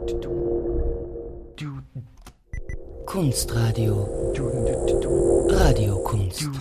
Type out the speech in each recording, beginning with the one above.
Kunstradio. Radiokunst.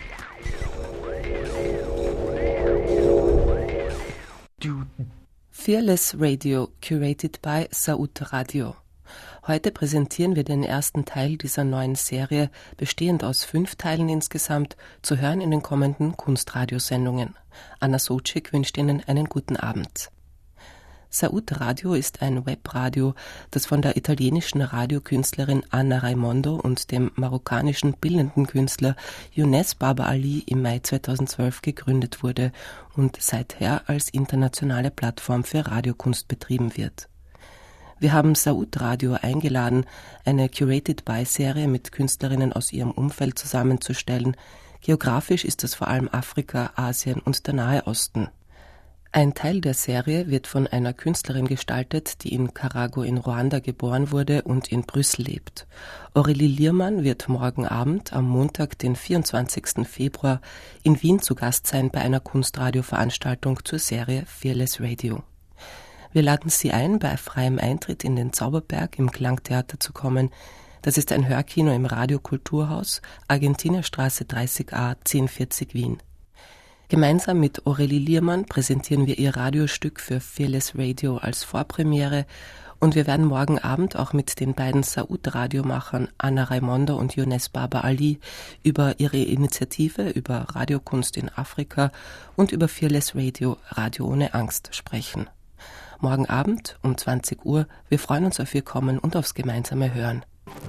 Fearless Radio, curated by Saut Radio. Heute präsentieren wir den ersten Teil dieser neuen Serie, bestehend aus 5 Teilen insgesamt, zu hören in den kommenden Kunstradiosendungen. Anna Socek wünscht Ihnen einen guten Abend. Saut Radio ist ein Webradio, das von der italienischen Radiokünstlerin Anna Raimondo und dem marokkanischen bildenden Künstler Younes Baba Ali im Mai 2012 gegründet wurde und seither als internationale Plattform für Radiokunst betrieben wird. Wir haben Saut Radio eingeladen, eine Curated-by-Serie mit Künstlerinnen aus ihrem Umfeld zusammenzustellen. Geografisch ist das vor allem Afrika, Asien und der Nahe Osten. Ein Teil der Serie wird von einer Künstlerin gestaltet, die in Karago in Ruanda geboren wurde und in Brüssel lebt. Aurélie Liermann wird morgen Abend, am Montag, den 24. Februar, in Wien zu Gast sein bei einer Kunstradioveranstaltung zur Serie Fearless Radio. Wir laden Sie ein, bei freiem Eintritt in den Zauberberg im Klangtheater zu kommen. Das ist ein Hörkino im Radiokulturhaus, Argentinerstraße 30a 1040 Wien. Gemeinsam mit Aurélie Liermann präsentieren wir ihr Radiostück für Fearless Radio als Vorpremiere und wir werden morgen Abend auch mit den beiden Saut-Radiomachern Anna Raimondo und Younes Baba Ali über ihre Initiative, über Radiokunst in Afrika und über Fearless Radio, Radio ohne Angst, sprechen. Morgen Abend um 20 Uhr. Wir freuen uns auf Ihr Kommen und aufs gemeinsame Hören.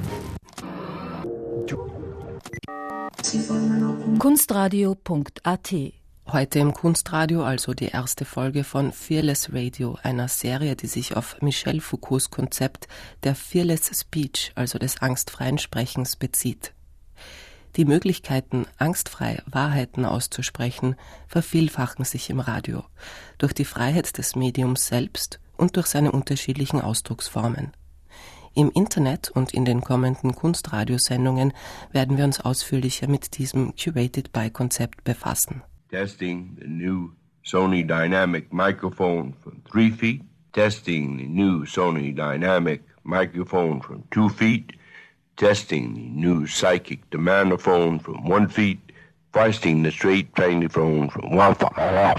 Kunstradio.at. Heute im Kunstradio also die erste Folge von Fearless Radio, einer Serie, die sich auf Michel Foucaults Konzept der Fearless Speech, also des angstfreien Sprechens, bezieht. Die Möglichkeiten, angstfrei Wahrheiten auszusprechen, vervielfachen sich im Radio, durch die Freiheit des Mediums selbst und durch seine unterschiedlichen Ausdrucksformen. Im Internet und in den kommenden Kunstradiosendungen werden wir uns ausführlicher mit diesem Curated-by-Konzept befassen. Testing the new Sony Dynamic microphone from 3 feet. Testing the new Sony Dynamic microphone from 2 feet. Testing the new Psychic Demandophone from 1 feet. Testing the straight Planophone from 1 foot.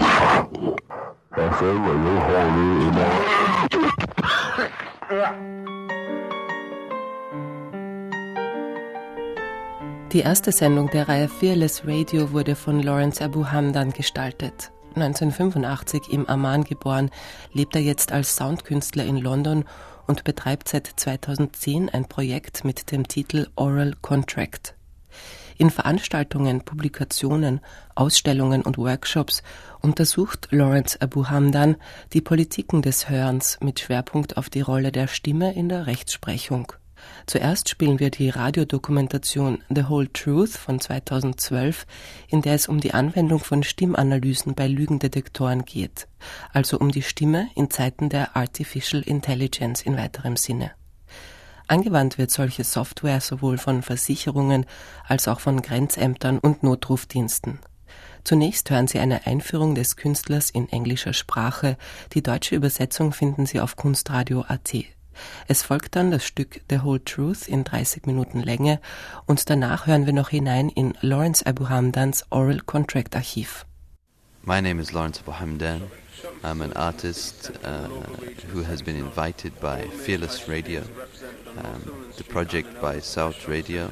Die erste Sendung der Reihe Fearless Radio wurde von Lawrence Abu Hamdan gestaltet. 1985 im Amman geboren, lebt er jetzt als Soundkünstler in London und betreibt seit 2010 ein Projekt mit dem Titel Oral Contract. In Veranstaltungen, Publikationen, Ausstellungen und Workshops untersucht Lawrence Abu Hamdan die Politiken des Hörens mit Schwerpunkt auf die Rolle der Stimme in der Rechtsprechung. Zuerst spielen wir die Radiodokumentation The Whole Truth von 2012, in der es um die Anwendung von Stimmanalysen bei Lügendetektoren geht, also um die Stimme in Zeiten der Artificial Intelligence in weiterem Sinne. Angewandt wird solche Software sowohl von Versicherungen als auch von Grenzämtern und Notrufdiensten. Zunächst hören Sie eine Einführung des Künstlers in englischer Sprache. Die deutsche Übersetzung finden Sie auf kunstradio.at. Es folgt dann das Stück The Whole Truth in 30 Minuten Länge und danach hören wir noch hinein in Lawrence Abu Hamdans Oral Contract Archiv. My name is Lawrence Abu Hamdan. I'm an artist who has been invited by Fearless Radio, the project by Saut Radio,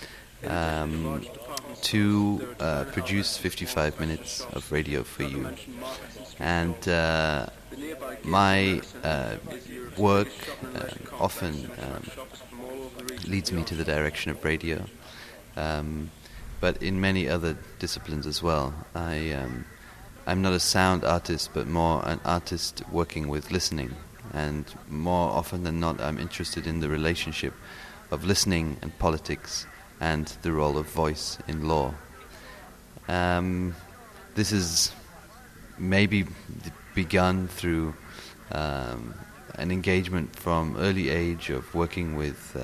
to produce 55 minutes of radio for you. And my work often leads me to the direction of radio, but in many other disciplines as well. I'm not a sound artist, but more an artist working with listening, and more often than not I'm interested in the relationship of listening and politics and the role of voice in law. This is maybe begun through an engagement from early age of working with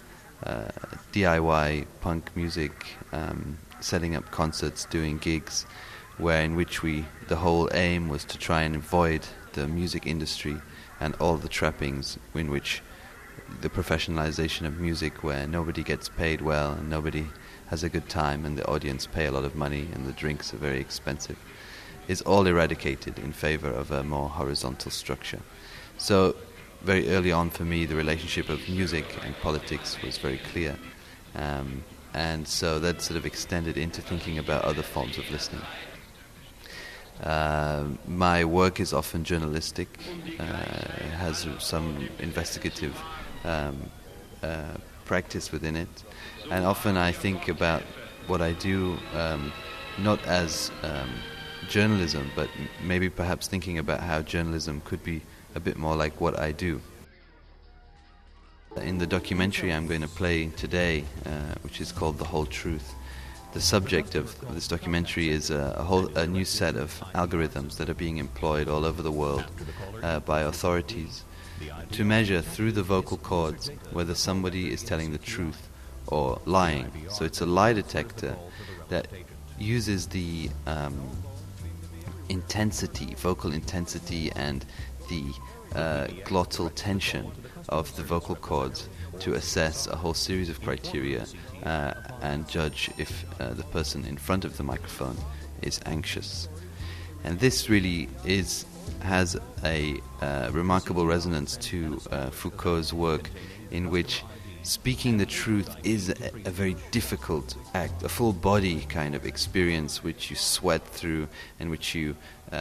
DIY punk music, setting up concerts, doing gigs, in which the whole aim was to try and avoid the music industry and all the trappings in which the professionalization of music, where nobody gets paid well and nobody has a good time and the audience pay a lot of money and the drinks are very expensive, is all eradicated in favor of a more horizontal structure. So very early on for me, the relationship of music and politics was very clear. And so that sort of extended into thinking about other forms of listening. My work is often journalistic, has some investigative practice within it, and often I think about what I do not as journalism, but maybe perhaps thinking about how journalism could be a bit more like what I do. In the documentary I'm going to play today, which is called The Whole Truth, the subject of this documentary is a new set of algorithms that are being employed all over the world by authorities to measure through the vocal cords whether somebody is telling the truth or lying. So it's a lie detector that uses the intensity, vocal intensity, and the glottal tension of the vocal cords to assess a whole series of criteria and judge if the person in front of the microphone is anxious. And this really has a remarkable resonance to Foucault's work, in which speaking the truth is a very difficult act, a full body kind of experience which you sweat through and which you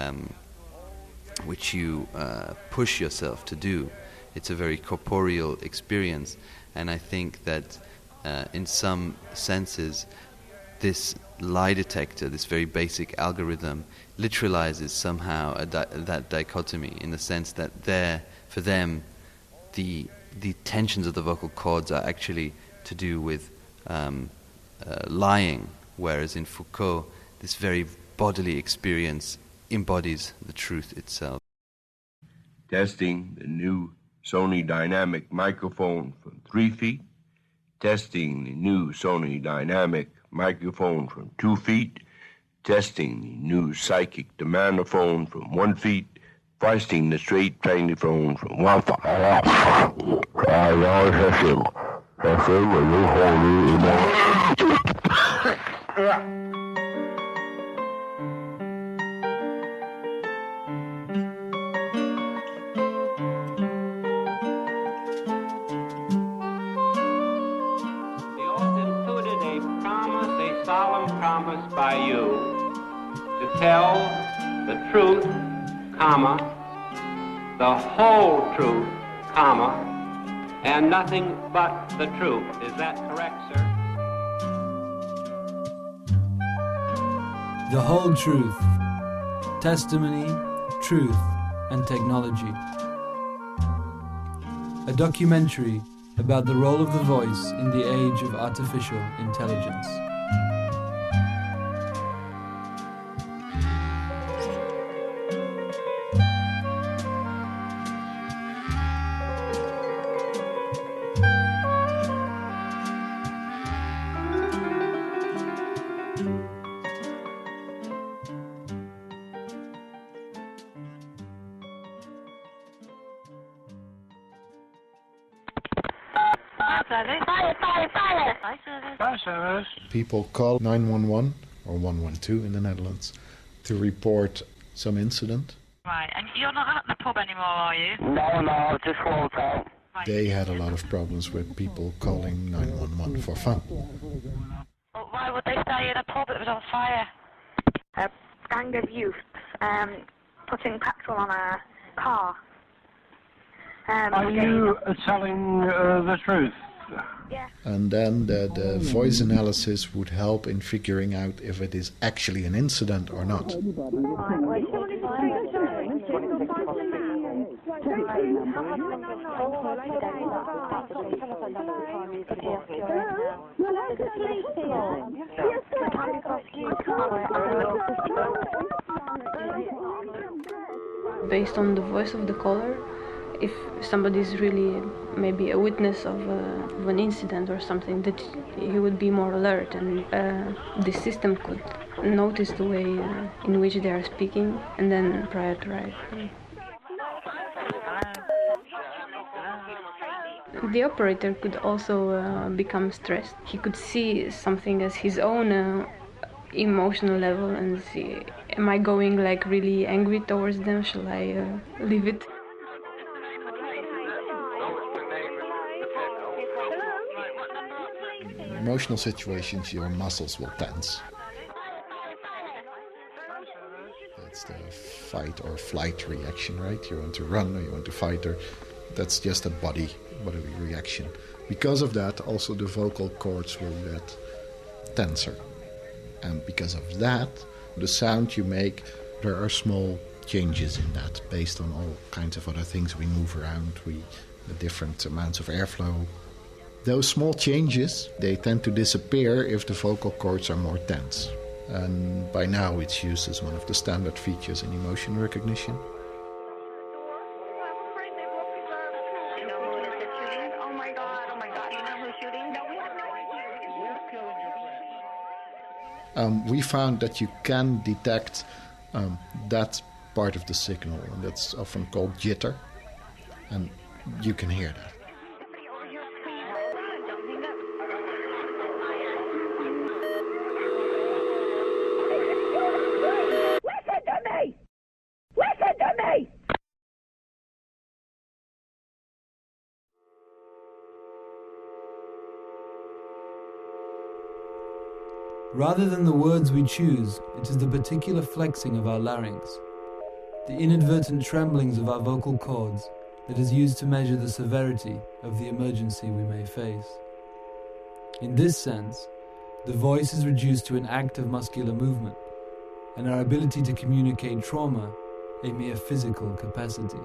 push yourself to do. It's a very corporeal experience, and I think that in some senses this lie detector, this very basic algorithm, literalizes somehow that dichotomy, in the sense that for them the tensions of the vocal cords are actually to do with lying, whereas in Foucault this very bodily experience embodies the truth itself. Testing the new Sony Dynamic microphone from 3 feet. Testing the new Sony Dynamic microphone from 2 feet. Testing the new Psychic Demandophone from 1 feet. Testing the straight Planophone from 1 foot. By you to tell the truth, comma, the whole truth, comma, and nothing but the truth. Is that correct, sir? The Whole Truth. Testimony, Truth, and Technology. A documentary about the role of the voice in the age of artificial intelligence. People call 911 or 112 in the Netherlands to report some incident. Right, and you're not at the pub anymore, are you? No, just walked out. Right. They had a lot of problems with people calling 911 for fun. Well, why would they stay in a pub? It was on fire. A gang of youths putting petrol on a car. Are you telling the truth? Yeah. And then the voice analysis would help in figuring out if it is actually an incident or not. Based on the voice of the caller, if somebody is really maybe a witness of an incident or something, that he would be more alert, and the system could notice the way in which they are speaking and then prioritize. The operator could also become stressed. He could see something as his own emotional level and see, am I going like really angry towards them? Shall I leave it? In emotional situations, your muscles will tense. That's the fight or flight reaction, right? You want to run or you want to fight, or that's just a bodily reaction. Because of that, also the vocal cords will get tenser. And because of that, the sound you make, there are small changes in that based on all kinds of other things. We move around, the different amounts of airflow. Those small changes, they tend to disappear if the vocal cords are more tense. And by now it's used as one of the standard features in emotion recognition. We found that you can detect that part of the signal, and that's often called jitter, and you can hear that. Rather than the words we choose, it is the particular flexing of our larynx, the inadvertent tremblings of our vocal cords that is used to measure the severity of the emergency we may face. In this sense, the voice is reduced to an act of muscular movement, and our ability to communicate trauma a mere physical capacity.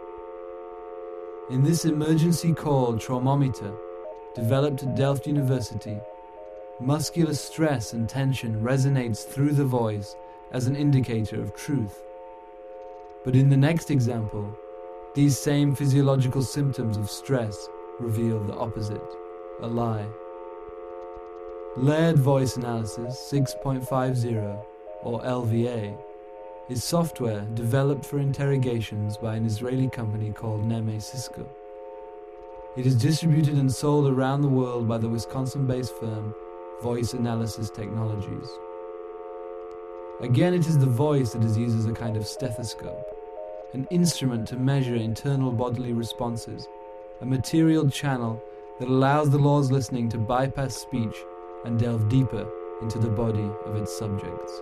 In this emergency call traumometer, developed at Delft University, muscular stress and tension resonates through the voice as an indicator of truth. But in the next example, these same physiological symptoms of stress reveal the opposite, a lie. Layered Voice Analysis 6.50, or LVA, is software developed for interrogations by an Israeli company called Neme Cisco. It is distributed and sold around the world by the Wisconsin-based firm Voice Analysis Technologies. Again, it is the voice that is used as a kind of stethoscope, an instrument to measure internal bodily responses, a material channel that allows the law's listening to bypass speech and delve deeper into the body of its subjects.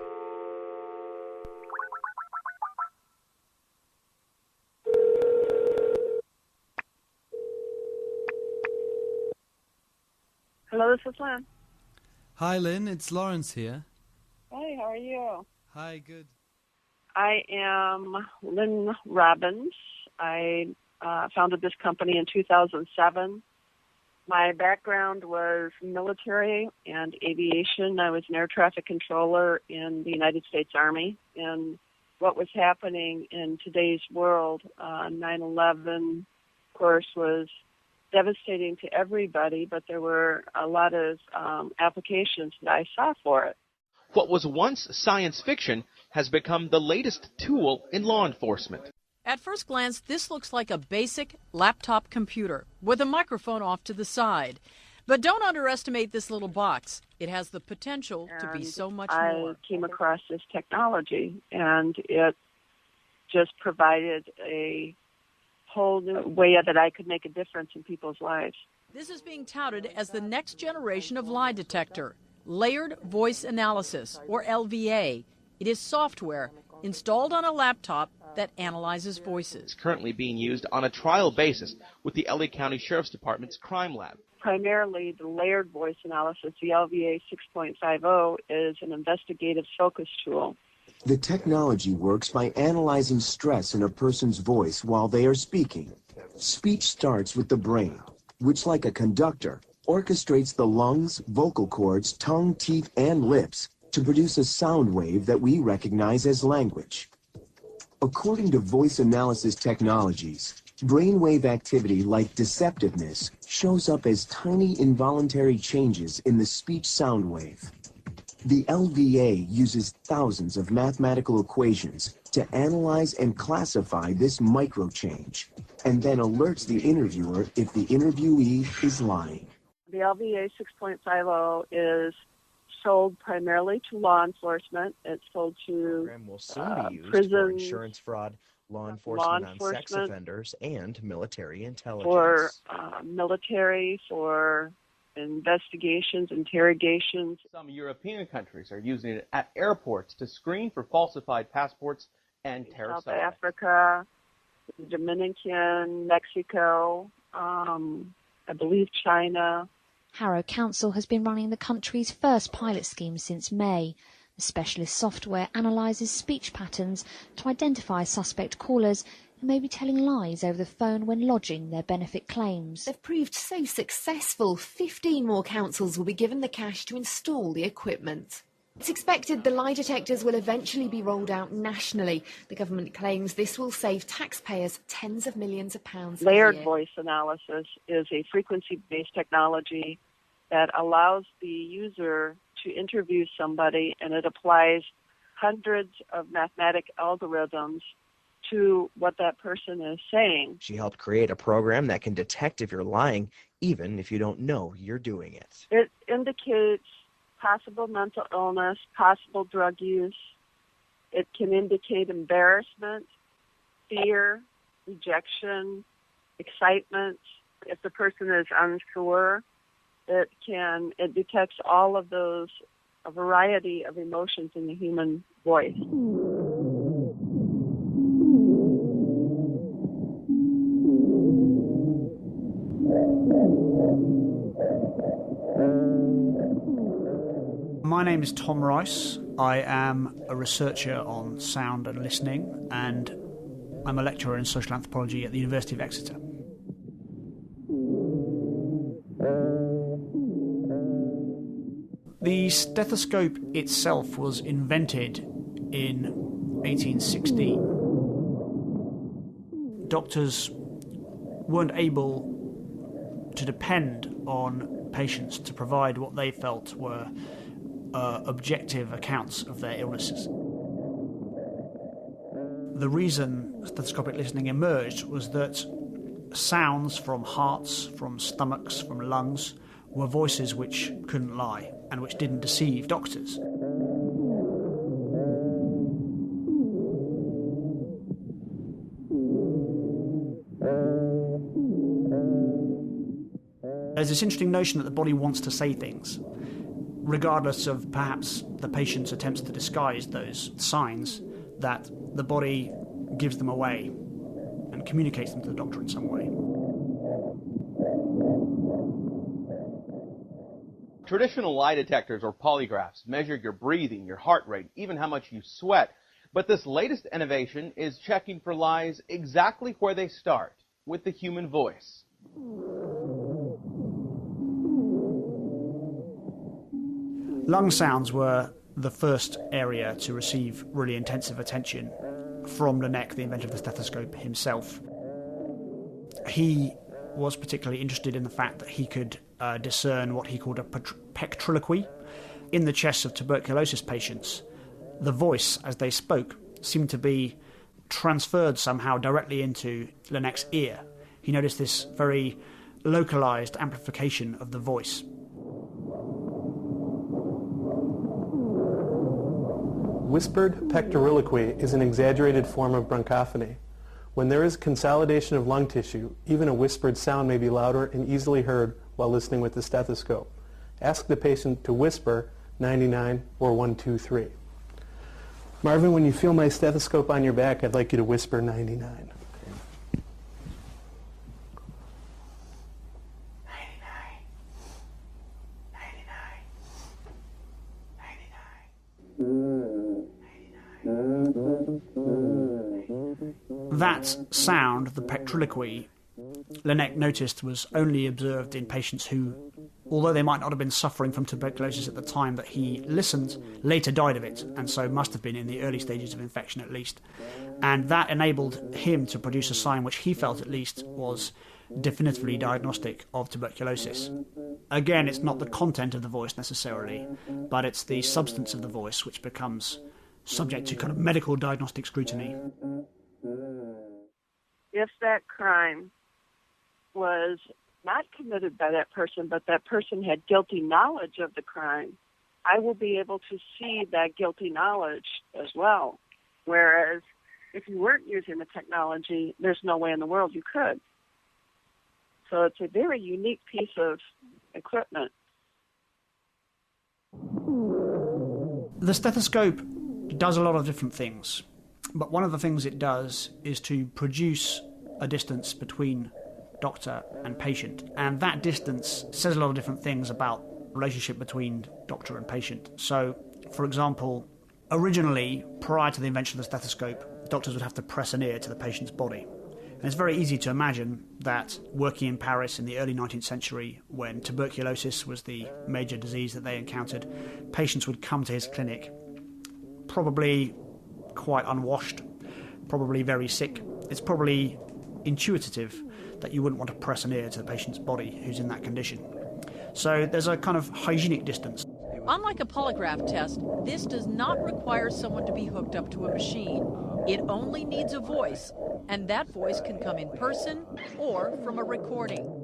Hello, this is Lynn. Hi Lynn, it's Lawrence here. Hi, how are you? Hi, good. I am Lynn Robbins. I founded this company in 2007. My background was military and aviation. I was an air traffic controller in the United States Army. And what was happening in today's world, 9/11, of course, was devastating to everybody, but there were a lot of applications that I saw for it. What was once science fiction has become the latest tool in law enforcement. At first glance, this looks like a basic laptop computer with a microphone off to the side. But don't underestimate this little box. It has the potential to be so much more. I came across this technology, and it just provided a whole new way that I could make a difference in people's lives. This is being touted as the next generation of lie detector, Layered Voice Analysis, or LVA. It is software installed on a laptop that analyzes voices. It's currently being used on a trial basis with the LA County Sheriff's Department's crime lab. Primarily, the layered voice analysis, the LVA 6.50, is an investigative focus tool. The technology works by analyzing stress in a person's voice while they are speaking. Speech starts with the brain, which, like a conductor, orchestrates the lungs, vocal cords, tongue, teeth, and lips to produce a sound wave that we recognize as language. According to Voice Analysis Technologies, brainwave activity like deceptiveness shows up as tiny involuntary changes in the speech sound wave. The LVA uses thousands of mathematical equations to analyze and classify this micro change. and then alerts the interviewer if the interviewee is lying. The LVA 6.50 is sold primarily to law enforcement. It's sold to will soon be used prisons, for insurance fraud, law enforcement on sex offenders, and military intelligence. For military, for investigations, interrogations. Some European countries are using it at airports to screen for falsified passports and terrorist South Africa, Dominican, Mexico, I believe China. Harrow Council has been running the country's first pilot scheme since May. The specialist software analyses speech patterns to identify suspect callers who may be telling lies over the phone when lodging their benefit claims. They've proved so successful, 15 more councils will be given the cash to install the equipment. It's expected the lie detectors will eventually be rolled out nationally. The government claims this will save taxpayers tens of millions of pounds a year. Layered voice analysis is a frequency-based technology that allows the user to interview somebody, and it applies hundreds of mathematic algorithms to what that person is saying. She helped create a program that can detect if you're lying, even if you don't know you're doing it. It indicates possible mental illness, possible drug use. It can indicate embarrassment, fear, rejection, excitement. If the person is unsure, it detects all of those, a variety of emotions in the human voice. My name is Tom Rice. I am a researcher on sound and listening, and I'm a lecturer in social anthropology at the University of Exeter. The stethoscope itself was invented in 1816. Doctors weren't able to depend on patients to provide what they felt were objective accounts of their illnesses. The reason stethoscopic listening emerged was that sounds from hearts, from stomachs, from lungs were voices which couldn't lie and which didn't deceive doctors. There's this interesting notion that the body wants to say things, regardless of perhaps the patient's attempts to disguise those signs, that the body gives them away and communicates them to the doctor in some way. Traditional lie detectors or polygraphs measure your breathing, your heart rate, even how much you sweat. But this latest innovation is checking for lies exactly where they start, with the human voice. Lung sounds were the first area to receive really intensive attention from Laennec, the inventor of the stethoscope himself. He was particularly interested in the fact that he could discern what he called a pectriloquy. In the chests of tuberculosis patients, the voice, as they spoke, seemed to be transferred somehow directly into Laennec's ear. He noticed this very localized amplification of the voice. Whispered pectriloquy is an exaggerated form of bronchophony. When there is consolidation of lung tissue, even a whispered sound may be louder and easily heard while listening with the stethoscope. Ask the patient to whisper 99 or 123. Marvin, when you feel my stethoscope on your back, I'd like you to whisper 99. That sound, the pectriloquy, Laennec noticed was only observed in patients who, although they might not have been suffering from tuberculosis at the time that he listened, later died of it, and so must have been in the early stages of infection at least. And that enabled him to produce a sign which he felt at least was definitively diagnostic of tuberculosis. Again, it's not the content of the voice necessarily, but it's the substance of the voice which becomes subject to kind of medical diagnostic scrutiny. if that crime was not committed by that person, but that person had guilty knowledge of the crime, I will be able to see that guilty knowledge as well. Whereas if you weren't using the technology, there's no way in the world you could. So it's a very unique piece of equipment. The stethoscope does a lot of different things, but one of the things it does is to produce a distance between doctor and patient, and that distance says a lot of different things about the relationship between doctor and patient. So, for example, originally, prior to the invention of the stethoscope, doctors would have to press an ear to the patient's body. And it's very easy to imagine that working in Paris in the early 19th century, when tuberculosis was the major disease that they encountered, patients would come to his clinic probably quite unwashed, probably very sick. It's probably intuitive that you wouldn't want to press an ear to the patient's body who's in that condition. So there's a kind of hygienic distance. Unlike a polygraph test, this does not require someone to be hooked up to a machine. It only needs a voice, and that voice can come in person or from a recording.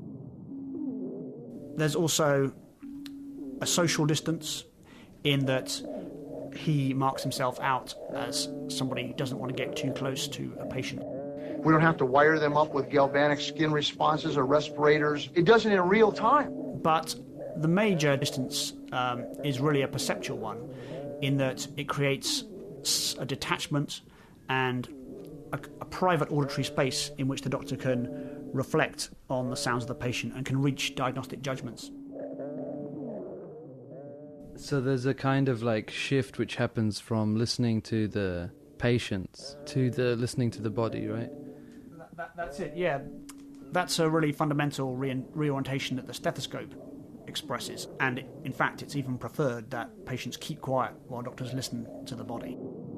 There's also a social distance in that he marks himself out as somebody who doesn't want to get too close to a patient. We don't have to wire them up with galvanic skin responses or respirators. It does it in real time. But the major distance is really a perceptual one, in that it creates a detachment and a private auditory space in which the doctor can reflect on the sounds of the patient and can reach diagnostic judgments. So there's a kind of like shift which happens from listening to the patients to the listening to the body, right? That's it, yeah. That's a really fundamental reorientation that the stethoscope expresses. And in fact, it's even preferred that patients keep quiet while doctors listen to the body.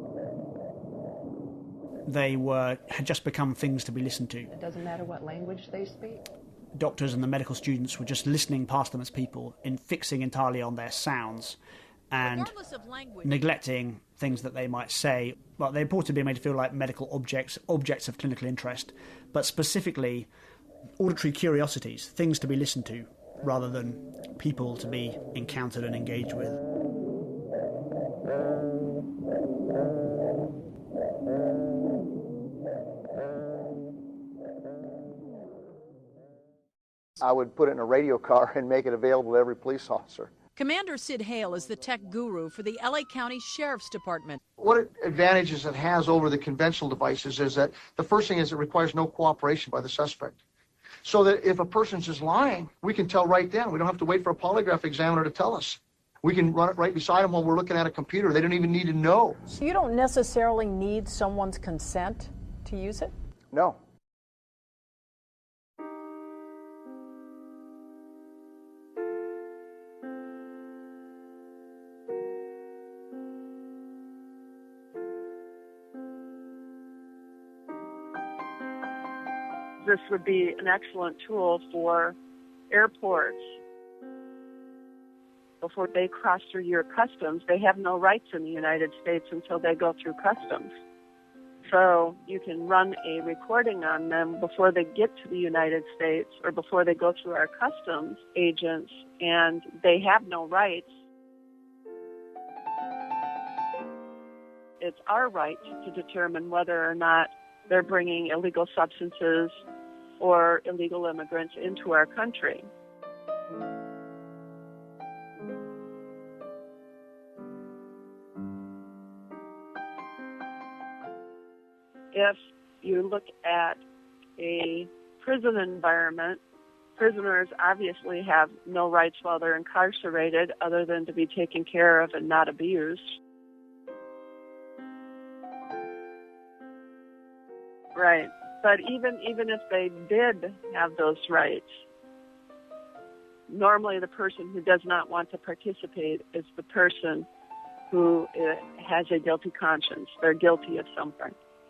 They had just become things to be listened to. It doesn't matter what language they speak? Doctors and the medical students were just listening past them as people, fixing entirely on their sounds and neglecting things that they might say. Well, they purport to be made to feel like medical objects of clinical interest, but specifically auditory curiosities, things to be listened to, rather than people to be encountered and engaged with. I would put it in a radio car and make it available to every police officer. Commander Sid Hale is the tech guru for the LA County Sheriff's Department. What advantages it has over the conventional devices is that the first thing is it requires no cooperation by the suspect. So that if a person's just lying, we can tell right then. We don't have to wait for a polygraph examiner to tell us. We can run it right beside them while we're looking at a computer. They don't even need to know. So you don't necessarily need someone's consent to use it? No. This would be an excellent tool for airports. Before they cross through your customs, they have no rights in the United States until they go through customs. So you can run a recording on them before they get to the United States or before they go through our customs agents, and they have no rights. It's our right to determine whether or not they're bringing illegal substances or illegal immigrants into our country. If you look at a prison environment, prisoners obviously have no rights while they're incarcerated other than to be taken care of and not abused. Right. But even if they did have those rights, normally the person who does not want to participate is the person who has a guilty conscience. They're guilty of something.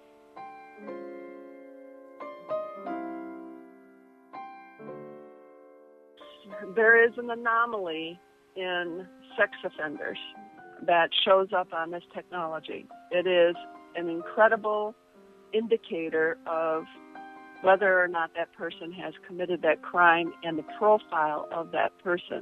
There is an anomaly in sex offenders that shows up on this technology. It is an incredible indicator of whether or not that person has committed that crime and the profile of that person.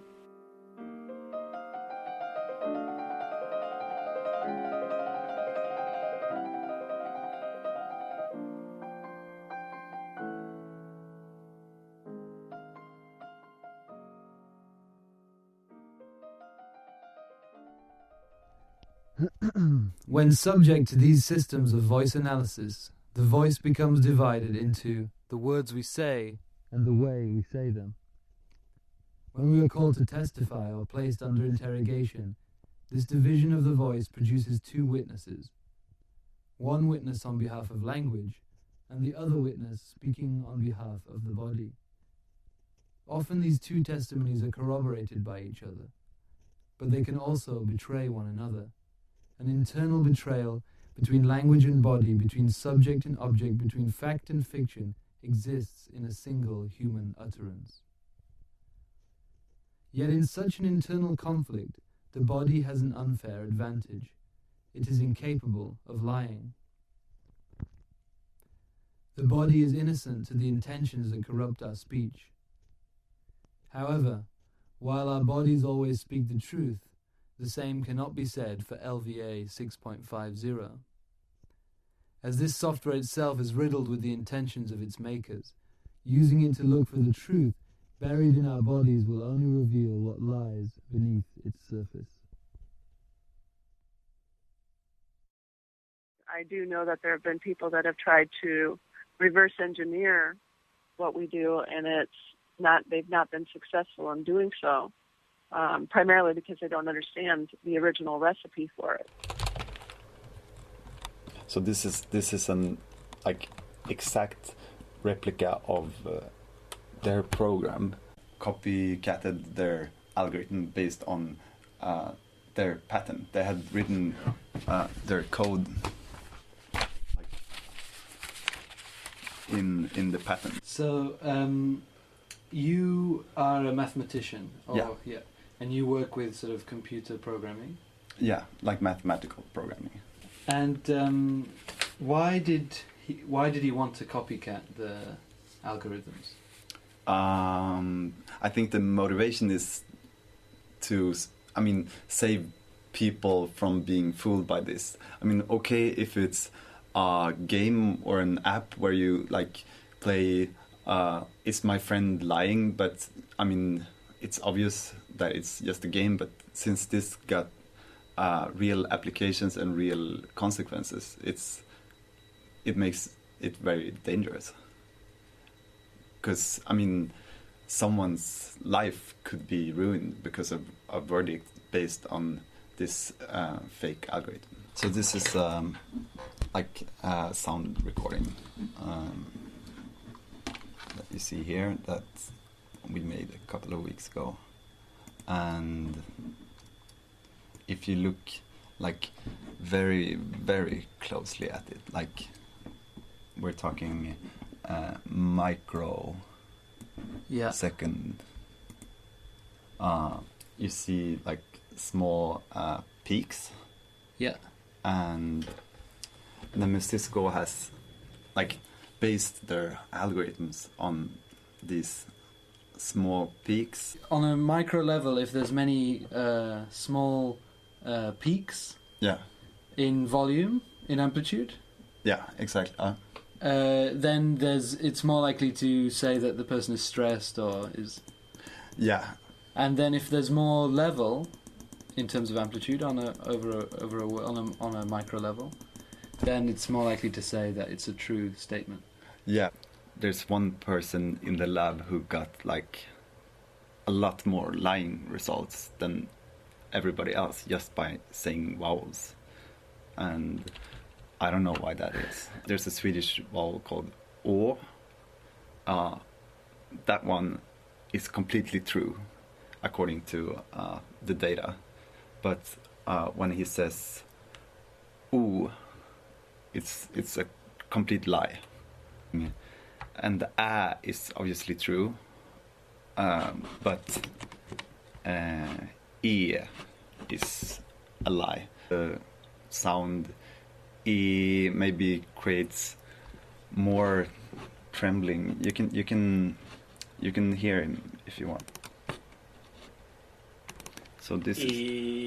When subject to these systems of voice analysis, the voice becomes divided into the words we say and the way we say them. When we are called to testify or placed under interrogation, this division of the voice produces two witnesses. One witness on behalf of language, and the other witness speaking on behalf of the body. Often these two testimonies are corroborated by each other, but they can also betray one another. An internal betrayal between language and body, between subject and object, between fact and fiction, exists in a single human utterance. Yet in such an internal conflict, the body has an unfair advantage. It is incapable of lying. The body is innocent to the intentions that corrupt our speech. However, while our bodies always speak the truth, the same cannot be said for LVA 6.50. As this software itself is riddled with the intentions of its makers, using it to look for the truth buried in our bodies will only reveal what lies beneath its surface. I do know that there have been people that have tried to reverse engineer what we do, and they've not been successful in doing so. Primarily because they don't understand the original recipe for it. So this is an exact replica of their program, copycatted their algorithm based on their pattern. They had written their code in the pattern. So you are a mathematician, yeah. And you work with sort of computer programming? Yeah, like mathematical programming. And why did he want to copycat the algorithms? I think the motivation is to, save people from being fooled by this. Okay, if it's a game or an app where you play Is My Friend Lying, but it's obvious that it's just a game, but since this got real applications and real consequences, it makes it very dangerous. Because, someone's life could be ruined because of a verdict based on this fake algorithm. So this is sound recording that you see here that we made a couple of weeks ago. And if you look very, very closely at it, we're talking micro second, you see small peaks. Yeah. And then Cisco has based their algorithms on these small peaks. On a micro level, if there's many small peaks in volume, in amplitude, exactly. then it's more likely to say that the person is stressed or is. Yeah. And then if there's more level in terms of amplitude on a micro level, then it's more likely to say that it's a true statement. Yeah. There's one person in the lab who got a lot more lying results than everybody else just by saying vowels. And I don't know why that is. There's a Swedish vowel called å. That one is completely true according to the data. But when he says oo, it's a complete lie. And the a is obviously true, but e is a lie. The sound e maybe creates more trembling. You can hear him if you want. So this is.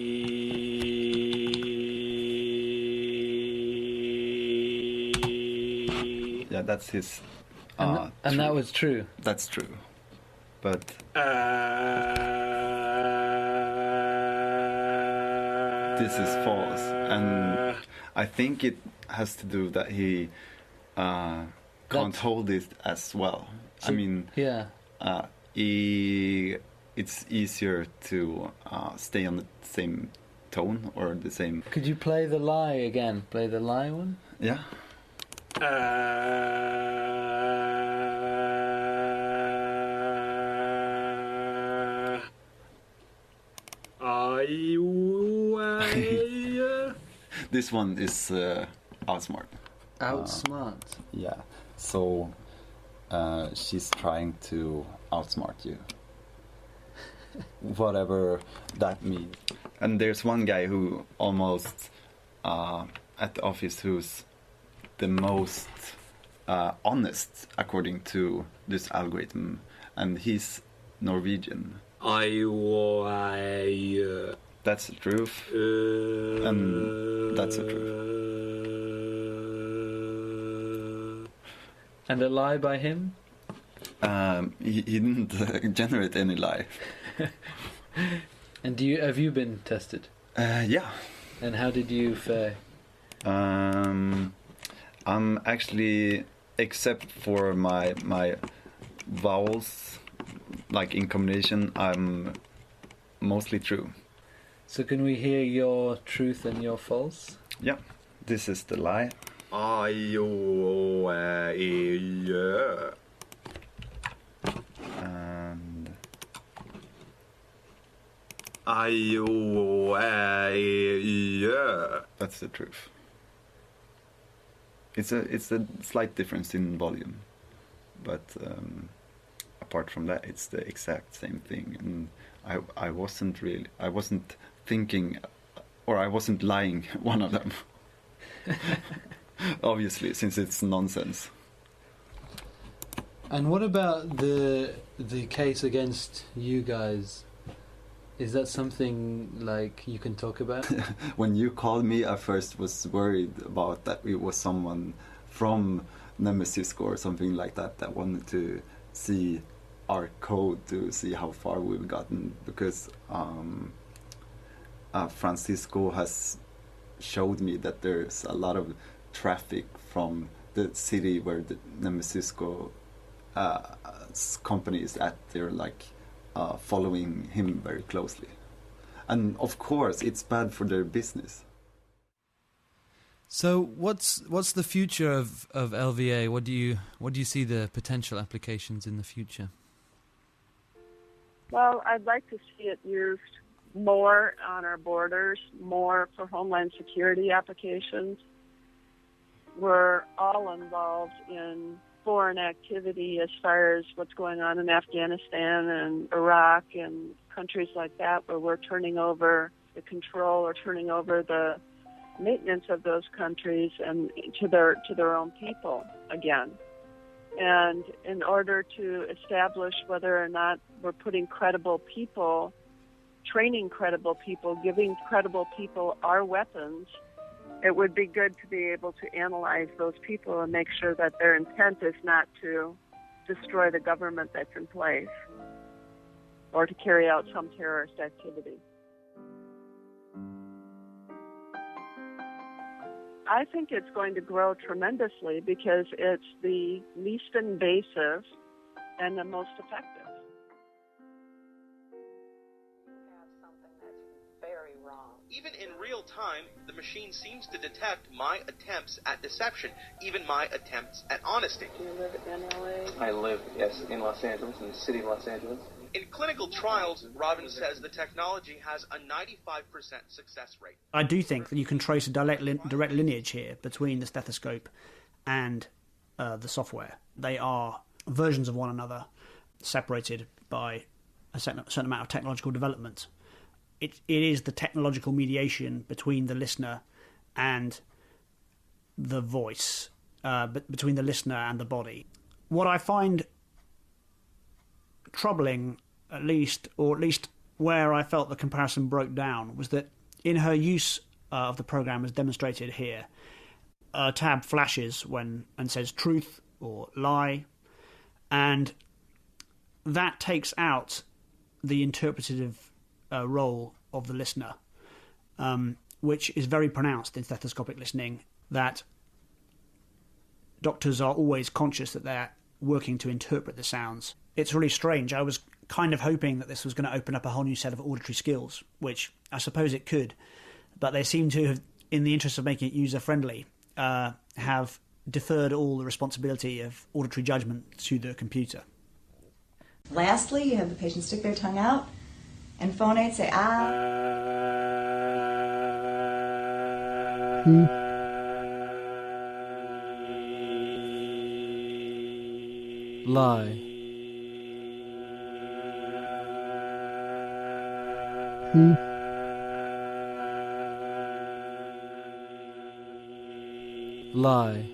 Yeah, that's his. And that was true. That's true, but. This is false, and I think it has to do that he can't hold it as well. So, it's easier to stay on the same tone or the same. Could you play the lie again? Play the lie one? Yeah. This one is outsmart. Outsmart? Yeah. So she's trying to outsmart you. Whatever that means. And there's one guy who almost at the office who's the most honest according to this algorithm, and he's Norwegian. That's the truth, and that's the truth. And a lie by him? He didn't generate any lie. And have you been tested? Yeah. And how did you fare? I'm actually, except for my vowels, like in combination, I'm mostly true. So can we hear your truth and your false? Yeah, this is the lie. And that's the truth. It's a slight difference in volume, but apart from that, it's the exact same thing. And I wasn't thinking, or I wasn't lying one of them. Obviously, since it's nonsense. And what about the case against you guys? Is that something like you can talk about? When you called me, I first was worried about that it was someone from Nemesis or something like that wanted to see our code to see how far we've gotten, because Francisco has showed me that there's a lot of traffic from the city where the Nemesis company is at. They're like following him very closely, and of course it's bad for their business. So what's the future of LVA? What do you see the potential applications in the future? Well, I'd like to see it used more on our borders, more for homeland security applications. We're all involved in foreign activity as far as what's going on in Afghanistan and Iraq and countries like that, where we're turning over the control or turning over the maintenance of those countries and to their own people again. And in order to establish whether or not we're putting credible people, training credible people, giving credible people our weapons, it would be good to be able to analyze those people and make sure that their intent is not to destroy the government that's in place or to carry out some terrorist activity. I think it's going to grow tremendously because it's the least invasive and the most effective. Even in real time, the machine seems to detect my attempts at deception, even my attempts at honesty. Do you live in LA? I live, yes, in Los Angeles, in the city of Los Angeles. In clinical trials, Robin says the technology has a 95% success rate. I do think that you can trace a direct lineage here between the stethoscope and the software. They are versions of one another, separated by a certain amount of technological development. It is the technological mediation between the listener and the voice, between the listener and the body. What I find troubling, at least where I felt the comparison broke down, was that in her use of the program as demonstrated here, a tab flashes and says truth or lie, and that takes out the interpretative role of the listener, which is very pronounced in stethoscopic listening, that doctors are always conscious that they're working to interpret the sounds. It's really strange. I was kind of hoping that this was going to open up a whole new set of auditory skills, which I suppose it could, but they seem to have, in the interest of making it user-friendly, have deferred all the responsibility of auditory judgment to the computer. Lastly, you have the patient stick their tongue out and phonate, say ah. Lie. Lie.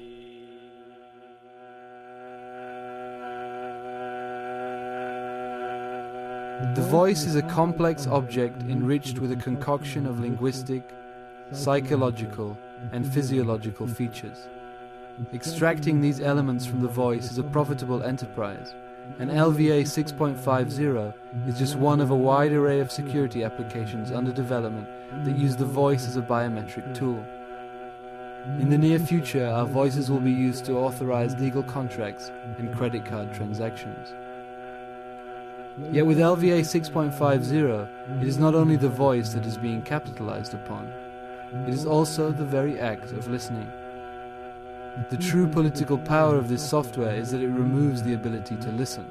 The voice is a complex object enriched with a concoction of linguistic, psychological, and physiological features. Extracting these elements from the voice is a profitable enterprise, and LVA 6.50 is just one of a wide array of security applications under development that use the voice as a biometric tool. In the near future, our voices will be used to authorize legal contracts and credit card transactions. Yet with LVA 6.50, it is not only the voice that is being capitalized upon, it is also the very act of listening. The true political power of this software is that it removes the ability to listen.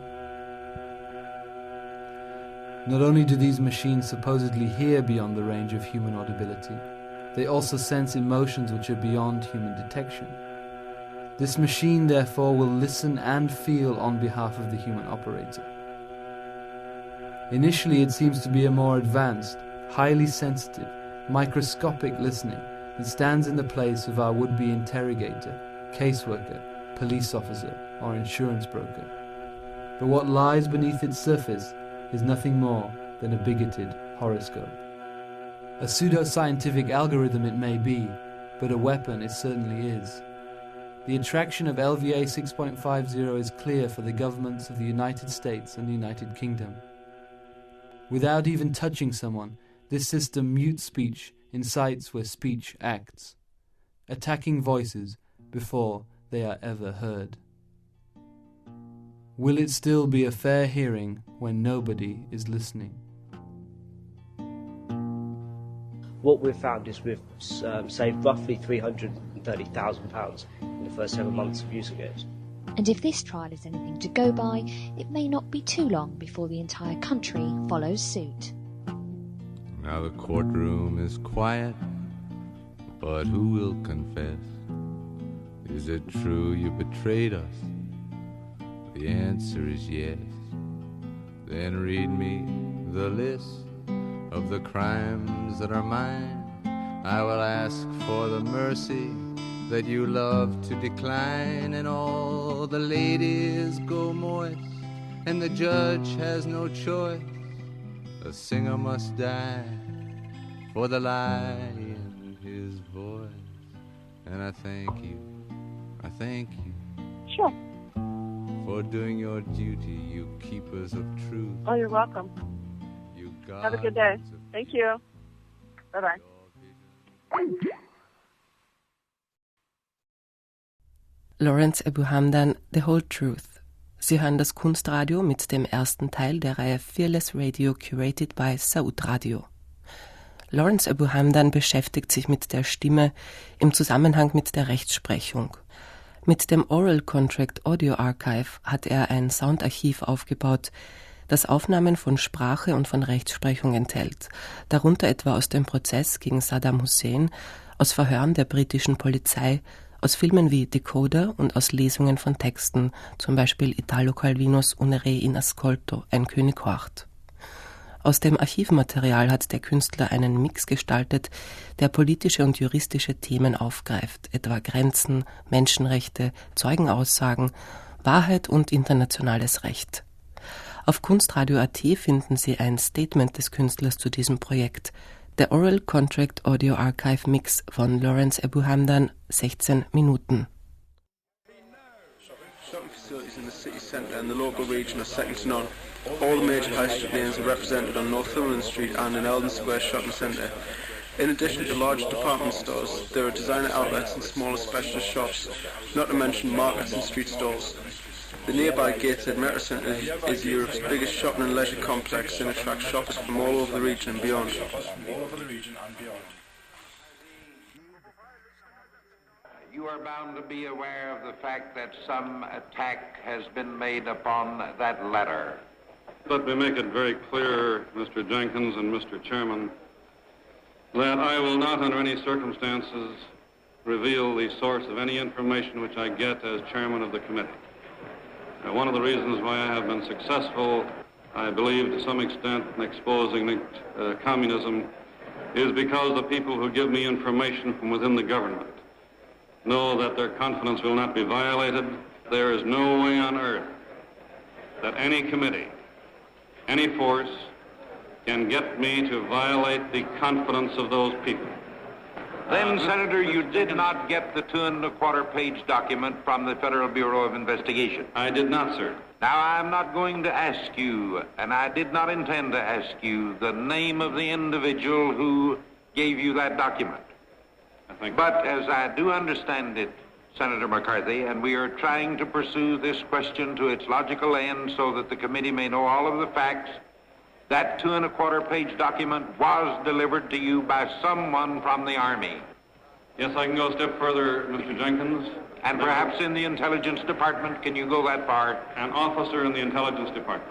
Not only do these machines supposedly hear beyond the range of human audibility, they also sense emotions which are beyond human detection. This machine, therefore, will listen and feel on behalf of the human operator. Initially, it seems to be a more advanced, highly sensitive, microscopic listening that stands in the place of our would-be interrogator, caseworker, police officer, or insurance broker. But what lies beneath its surface is nothing more than a bigoted horoscope. A pseudo-scientific algorithm it may be, but a weapon it certainly is. The attraction of LVA 6.50 is clear for the governments of the United States and the United Kingdom. Without even touching someone, this system mutes speech in sites where speech acts, attacking voices before they are ever heard. Will it still be a fair hearing when nobody is listening? What we've found is we've saved roughly £330,000 in the first 7 months of using it. And if this trial is anything to go by, it may not be too long before the entire country follows suit. Now the courtroom is quiet, but who will confess? Is it true you betrayed us? The answer is yes. Then read me the list of the crimes that are mine. I will ask for the mercy that you love to decline, and all the ladies go moist, and the judge has no choice. A singer must die for the lie in his voice. And I thank you, Sure. for doing your duty, you keepers of truth. Oh, you're welcome. You Have a good day. Thank you. Bye-bye. Lawrence Abu-Hamdan, The Whole Truth. Sie hören das Kunstradio mit dem ersten Teil der Reihe Fearless Radio curated by Saud Radio. Lawrence Abu-Hamdan beschäftigt sich mit der Stimme im Zusammenhang mit der Rechtsprechung. Mit dem Oral Contract Audio Archive hat er ein Soundarchiv aufgebaut, das Aufnahmen von Sprache und von Rechtsprechung enthält, darunter etwa aus dem Prozess gegen Saddam Hussein, aus Verhören der britischen Polizei, aus Filmen wie Decoder und aus Lesungen von Texten, zum Beispiel Italo Calvinos Un re in ascolto, ein König horcht. Aus dem Archivmaterial hat der Künstler einen Mix gestaltet, der politische und juristische Themen aufgreift, etwa Grenzen, Menschenrechte, Zeugenaussagen, Wahrheit und internationales Recht. Auf Kunstradio.at finden Sie ein Statement des Künstlers zu diesem Projekt. Der Oral Contract Audio Archive Mix von Lawrence Abuhamdan, 16 Minuten. Shopping facilities in the city centre and the local region are second to none. All the major high street lanes are represented on Northumberland Street and in Eldon Square Shopping Centre. In addition to large department stores, there are designer outlets and smaller specialist shops, not to mention markets and street stalls. The nearby Gateshead Metro Centre is Europe's biggest shopping and leisure complex and attracts shoppers from all over the region and beyond. You are bound to be aware of the fact that some attack has been made upon that letter. Let me make it very clear, Mr. Jenkins and Mr. Chairman, that I will not under any circumstances reveal the source of any information which I get as chairman of the committee. One of the reasons why I have been successful, I believe to some extent, in exposing communism is because the people who give me information from within the government know that their confidence will not be violated. There is no way on earth that any committee, any force, can get me to violate the confidence of those people. Then, Senator, you did not get the 2.25-page document from the Federal Bureau of Investigation. I did not, sir. Now, I'm not going to ask you, and I did not intend to ask you, the name of the individual who gave you that document. But as I do understand it, Senator McCarthy, and we are trying to pursue this question to its logical end so that the committee may know all of the facts, that 2.25-page document was delivered to you by someone from the Army. Yes, I can go a step further, Mr. Jenkins. And perhaps in the Intelligence Department, can you go that far? An officer in the Intelligence Department.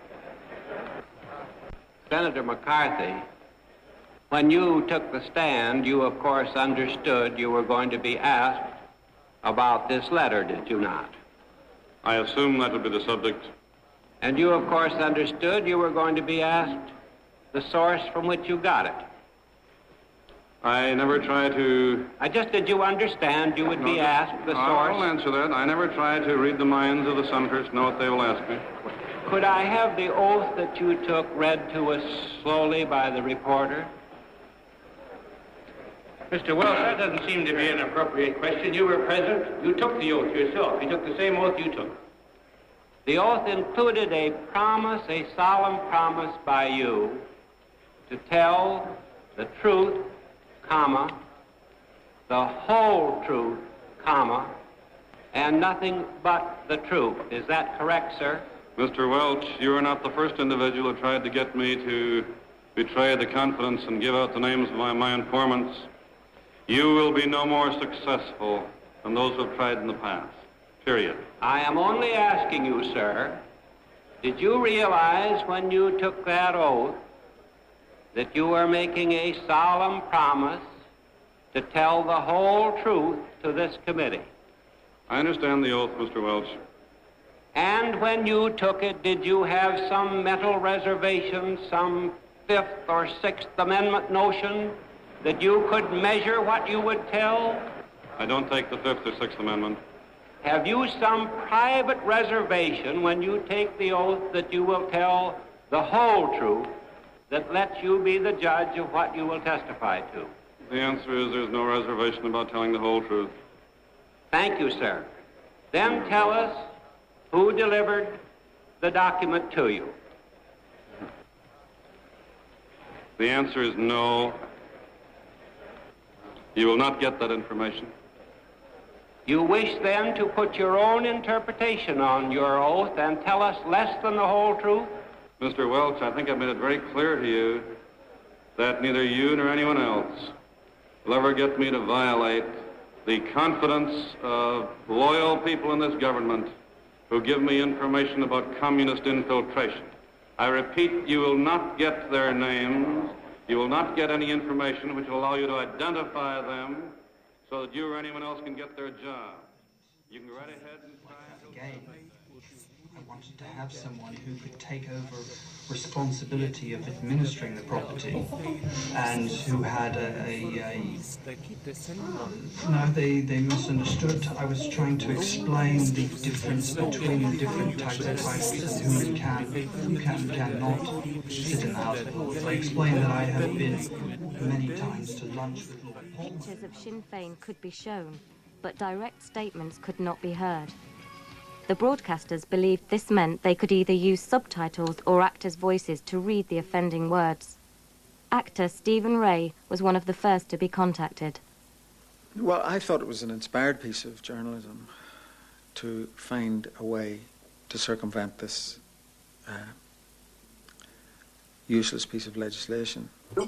Senator McCarthy, when you took the stand, you of course understood you were going to be asked about this letter, did you not? I assume that would be the subject. And you, of course, understood you were going to be asked the source from which you got it. I never tried to... Did you understand you would be asked the source? I'll answer that. I never tried to read the minds of the senators to know what they will ask me. Could I have the oath that you took read to us slowly by the reporter? Mr. Wells, that doesn't seem to be an appropriate question. You were present. You took the oath yourself. You took the same oath you took. The oath included a promise, a solemn promise by you to tell the truth, comma, the whole truth, comma, and nothing but the truth. Is that correct, sir? Mr. Welch, you are not the first individual who tried to get me to betray the confidence and give out the names of my informants. You will be no more successful than those who have tried in the past. Period. I am only asking you, sir, did you realize when you took that oath that you were making a solemn promise to tell the whole truth to this committee? I understand the oath, Mr. Welch. And when you took it, did you have some mental reservation, some Fifth or Sixth Amendment notion that you could measure what you would tell? I don't take the Fifth or Sixth Amendment. Have you some private reservation when you take the oath that you will tell the whole truth that lets you be the judge of what you will testify to? The answer is there's no reservation about telling the whole truth. Thank you, sir. Then tell us who delivered the document to you. The answer is no. You will not get that information. You wish then to put your own interpretation on your oath and tell us less than the whole truth? Mr. Welch, I think I've made it very clear to you that neither you nor anyone else will ever get me to violate the confidence of loyal people in this government who give me information about communist infiltration. I repeat, you will not get their names. You will not get any information which will allow you to identify them so that you or anyone else can get their job. You can go right ahead and try. wanted to have someone who could take over responsibility of administering the property and who had no, they misunderstood. I was trying to explain the difference between the different types of titles and who can and cannot sit in the House of Lords. I explained that I had been many times to lunch with Lord Paul. Pictures of Sinn Féin could be shown, but direct statements could not be heard. The broadcasters believed this meant they could either use subtitles or actors' voices to read the offending words. Actor Stephen Ray was one of the first to be contacted. Well, I thought it was an inspired piece of journalism to find a way to circumvent this useless piece of legislation.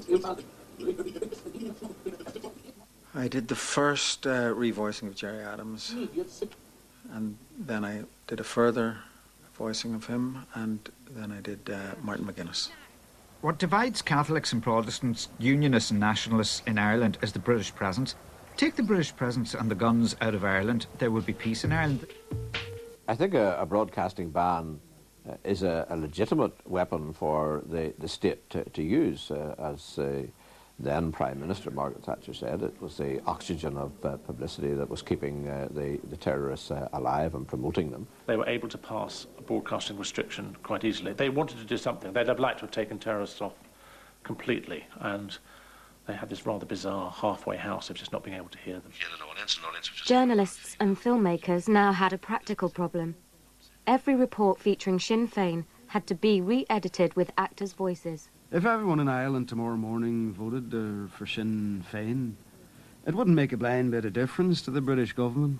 I did the first revoicing of Gerry Adams, and then I did a further voicing of him, and then I did Martin McGuinness. What divides Catholics and Protestants, Unionists and Nationalists in Ireland is the British presence. Take the British presence and the guns out of Ireland, there will be peace in Ireland. I think a broadcasting ban is a legitimate weapon for the state to use. As then Prime Minister Margaret Thatcher said, it was the oxygen of publicity that was keeping the terrorists alive and promoting them. They were able to pass a broadcasting restriction quite easily. They wanted to do something. They'd have liked to have taken terrorists off completely, and they had this rather bizarre halfway house of just not being able to hear them. Journalists and filmmakers now had a practical problem. Every report featuring Sinn Féin had to be re-edited with actors' voices. If everyone in Ireland tomorrow morning voted for Sinn Féin, it wouldn't make a blind bit of difference to the British government.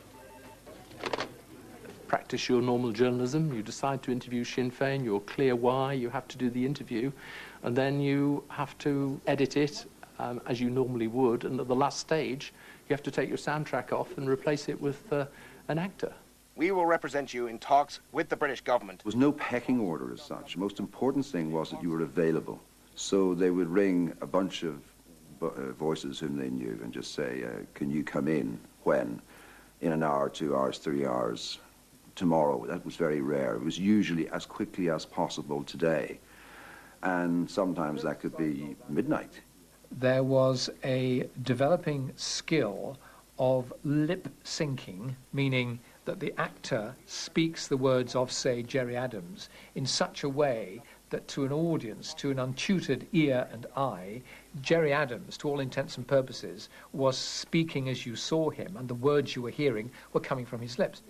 Practice your normal journalism. You decide to interview Sinn Féin, you're clear why, you have to do the interview, and then you have to edit it as you normally would, and at the last stage you have to take your soundtrack off and replace it with an actor. We will represent you in talks with the British government. There was no pecking order as such. The most important thing was that you were available. So they would ring a bunch of voices whom they knew and just say, can you come in, when? In an hour, 2 hours, 3 hours, tomorrow. That was very rare. It was usually as quickly as possible today. And sometimes that could be midnight. There was a developing skill of lip syncing, meaning that the actor speaks the words of, say, Gerry Adams in such a way that to an audience, to an untutored ear and eye, Gerry Adams, to all intents and purposes, was speaking as you saw him, and the words you were hearing were coming from his lips.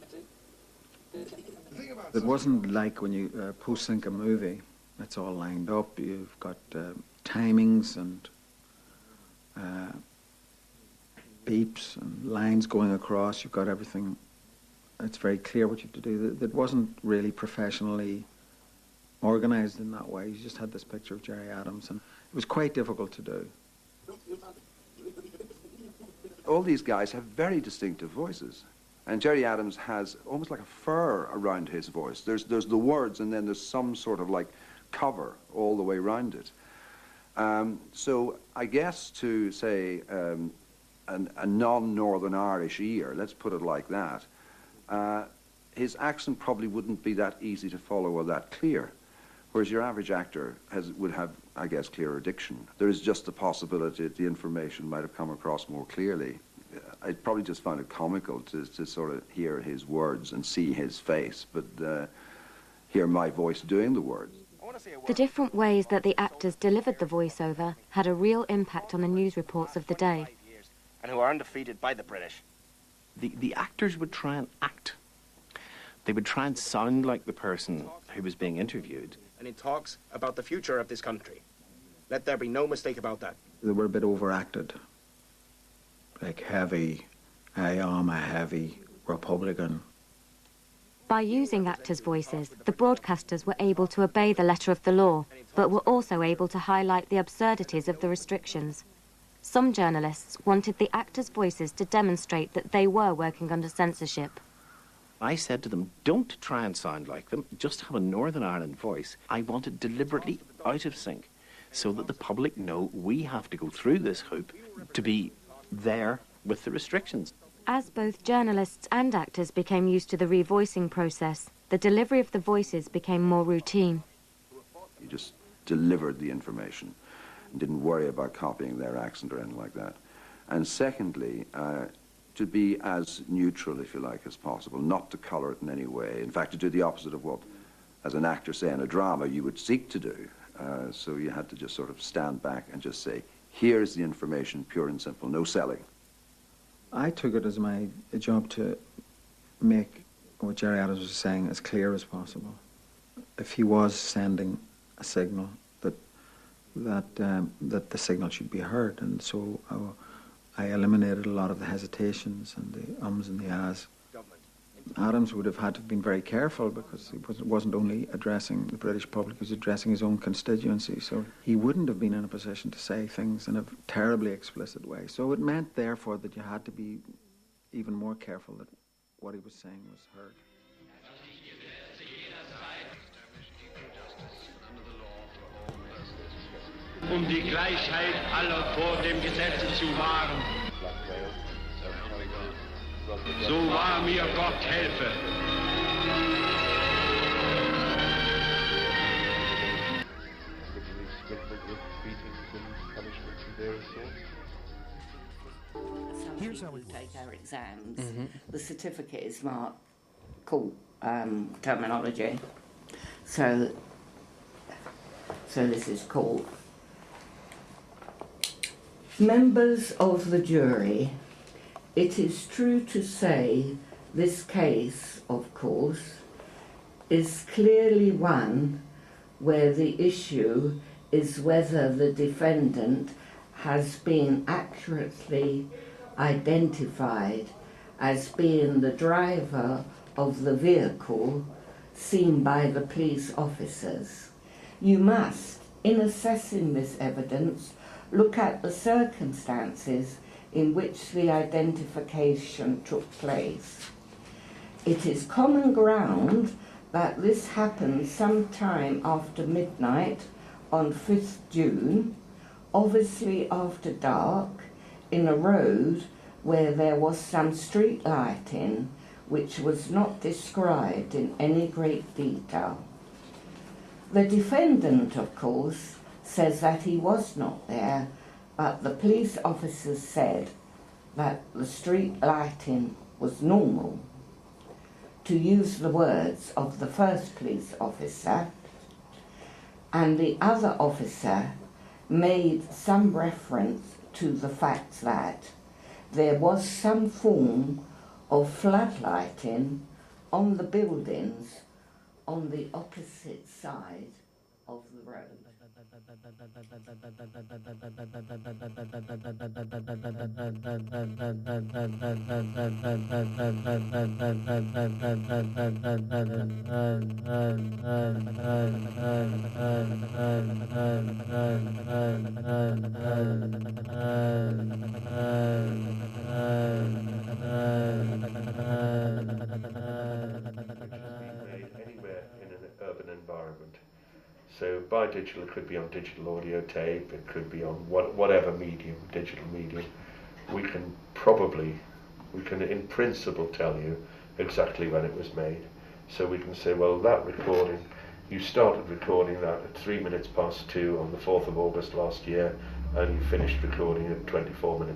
It wasn't like when you post-sync a movie. It's all lined up. You've got timings and beeps and lines going across. You've got everything. It's very clear what you have to do. It wasn't really professionally organised in that way. You just had this picture of Gerry Adams, and it was quite difficult to do. All these guys have very distinctive voices. And Gerry Adams has almost like a fur around his voice. There's the words, and then there's some sort of like cover all the way around it. So I guess to say a non-Northern Irish ear, let's put it like that, his accent probably wouldn't be that easy to follow or that clear, whereas your average actor would have, I guess, clearer diction. There is just the possibility that the information might have come across more clearly. I probably just found it comical to sort of hear his words and see his face, but hear my voice doing the words. The different ways that the actors delivered the voiceover had a real impact on the news reports of the day. And who are undefeated by the British. The actors would try and act. They would try and sound like the person who was being interviewed. And in talks about the future of this country. Let there be no mistake about that. They were a bit overacted. Like heavy, I am a heavy Republican. By using actors' voices, the broadcasters were able to obey the letter of the law, but were also able to highlight the absurdities of the restrictions. Some journalists wanted the actors' voices to demonstrate that they were working under censorship. I said to them, don't try and sound like them, just have a Northern Ireland voice. I want it deliberately out of sync so that the public know we have to go through this hoop to be there with the restrictions. As both journalists and actors became used to the revoicing process, the delivery of the voices became more routine. You just delivered the information and didn't worry about copying their accent or anything like that. And secondly, to be as neutral, if you like, as possible, not to colour it in any way. In fact, to do the opposite of what, as an actor, say, in a drama, you would seek to do. So you had to just sort of stand back and just say, here's the information, pure and simple, no selling. I took it as my job to make what Gerry Adams was saying as clear as possible. If he was sending a signal, that the signal should be heard, and so I eliminated a lot of the hesitations and the ums and the ahs. Adams would have had to have been very careful because he wasn't only addressing the British public, he was addressing his own constituency, so he wouldn't have been in a position to say things in a terribly explicit way. So it meant, therefore, that you had to be even more careful that what he was saying was heard. Die Gleichheit aller vor dem Gesetze zu wahren. So wahr mir Gott helfe. Here's how we take our exams. The certificate is marked court terminology. So this is court. Members of the jury, it is true to say this case, of course, is clearly one where the issue is whether the defendant has been accurately identified as being the driver of the vehicle seen by the police officers. You must, in assessing this evidence, look at the circumstances in which the identification took place. It is common ground that this happened sometime after midnight on 5th June, obviously after dark, in a road where there was some street lighting which was not described in any great detail. The defendant, of course, says that he was not there, but the police officers said that the street lighting was normal. To use the words of the first police officer, and the other officer made some reference to the fact that there was some form of floodlighting on the buildings on the opposite side of the road. Anywhere in an urban environment. So by digital, it could be on digital audio tape, it could be on whatever medium, digital medium. We can in principle tell you exactly when it was made. So we can say, well, that recording, you started recording that at 2 on the 4th of August last year, and you finished recording at 2.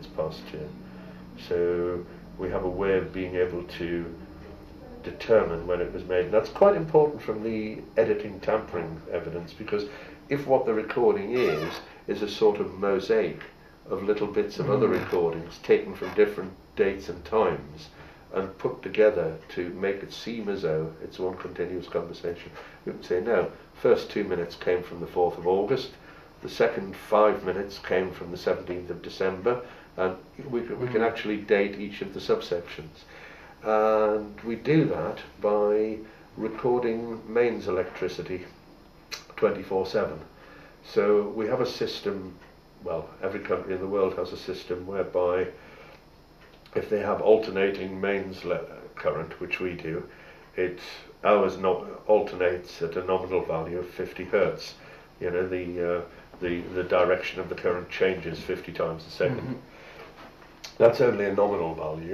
So we have a way of being able to determine when it was made. And that's quite important from the editing tampering evidence, because if what the recording is a sort of mosaic of little bits of other recordings taken from different dates and times and put together to make it seem as though it's one continuous conversation, we can say, no, first 2 minutes came from the 4th of August, the second 5 minutes came from the 17th of December, and we can actually date each of the subsections. And we do that by recording mains electricity 24/7. So we have a system, well, every country in the world has a system whereby if they have alternating mains current, which we do, ours alternates at a nominal value of 50 hertz. You know, the direction of the current changes 50 times a second. That's only a nominal value.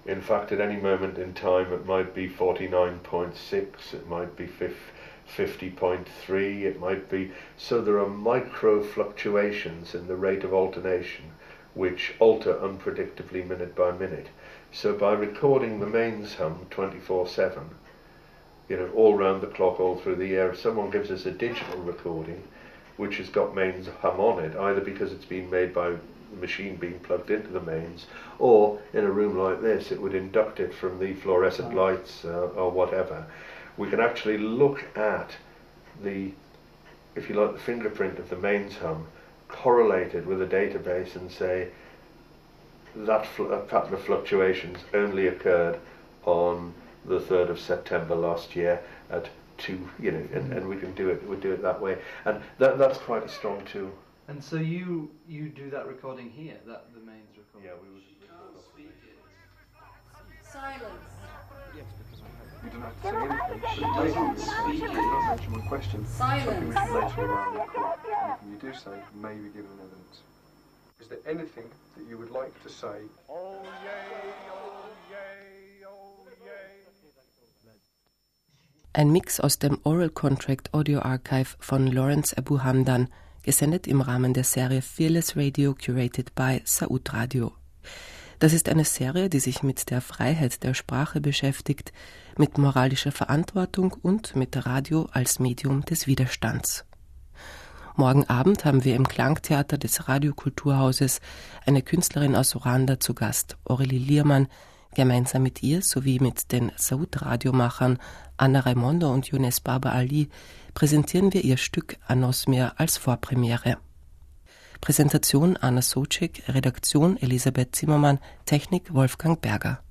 In fact, at any moment in time, it might be 49.6, it might be 50.3, it might be... So there are micro fluctuations in the rate of alternation which alter unpredictably minute by minute. So by recording the mains hum 24/7, all round the clock, all through the year, if someone gives us a digital recording which has got mains hum on it, either because it's been made by the machine being plugged into the mains, or in a room like this it would induct it from the fluorescent lights or whatever, we can actually look at the, if you like, the fingerprint of the mains hum correlated with a database and say that pattern of fluctuations only occurred on the 3rd of September last year at 2, and we can do it. We do it that way, and that's quite a strong tool. And so you do that recording here, the mains recording. Yeah, we would. Silence. Yes, because we don't have to say anything. But it may be not answer my question. Silence. Something we can later around the court. Anything you do say may be given evidence. Is there anything that you would like to say? Oh yay, oh yay, oh yay. Ein Mix aus dem Oral Contract Audio Archive von Lawrence Abu Hamdan, gesendet im Rahmen der Serie Fearless Radio, curated by Saud Radio. Das ist eine Serie, die sich mit der Freiheit der Sprache beschäftigt, mit moralischer Verantwortung und mit Radio als Medium des Widerstands. Morgen Abend haben wir im Klangtheater des Radiokulturhauses eine Künstlerin aus Ruanda zu Gast, Aurélie Liermann. Gemeinsam mit ihr sowie mit den Saud-Radiomachern Anna Raimondo und Younes Baba Ali präsentieren wir ihr Stück Anosmia als Vorpremiere. Präsentation Anna Socek, Redaktion Elisabeth Zimmermann, Technik Wolfgang Berger.